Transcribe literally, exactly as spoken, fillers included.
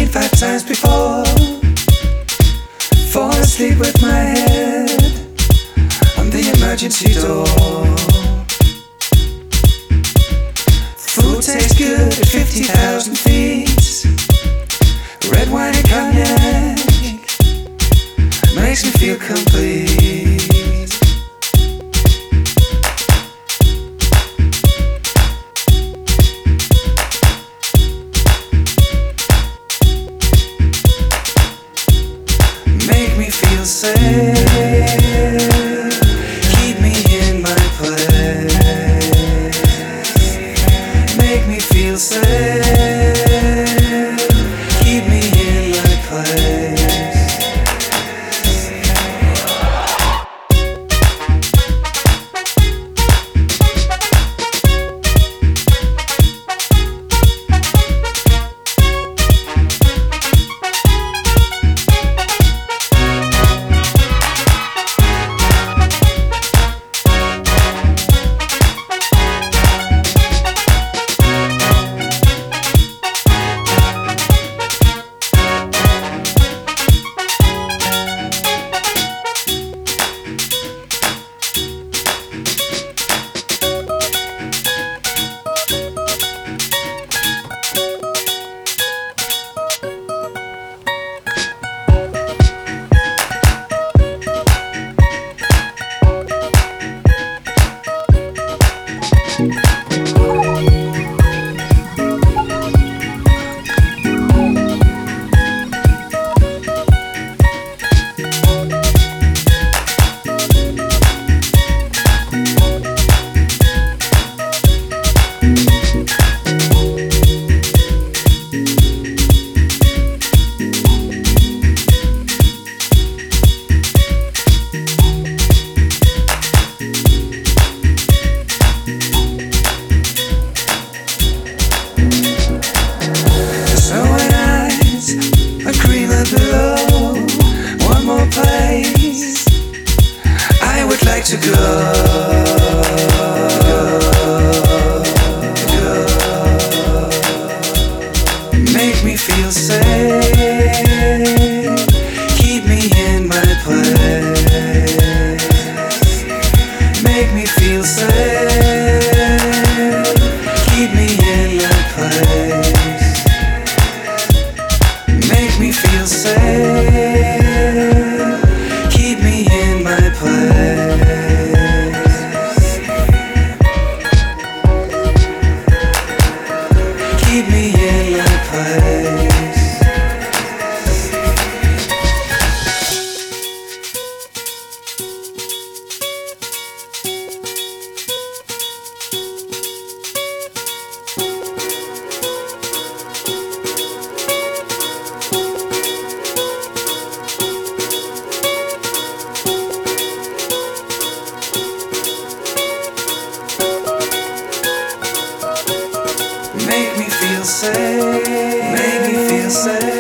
it five times before. Fall asleep with my head on the emergency door. Food tastes good at fifty thousand feet. Red wine and cognac makes me feel complete. Make me feel safe. Keep me in my place. Make me feel safe. Keep me in my place. Below, one more place I would like to go, go, go. Make me feel safe. Keep me in my place. Make me feel safe. Keep me in my place. Make me feel safe. Keep me in my place. Keep me in my place. Make me feel safe. Make me feel safe.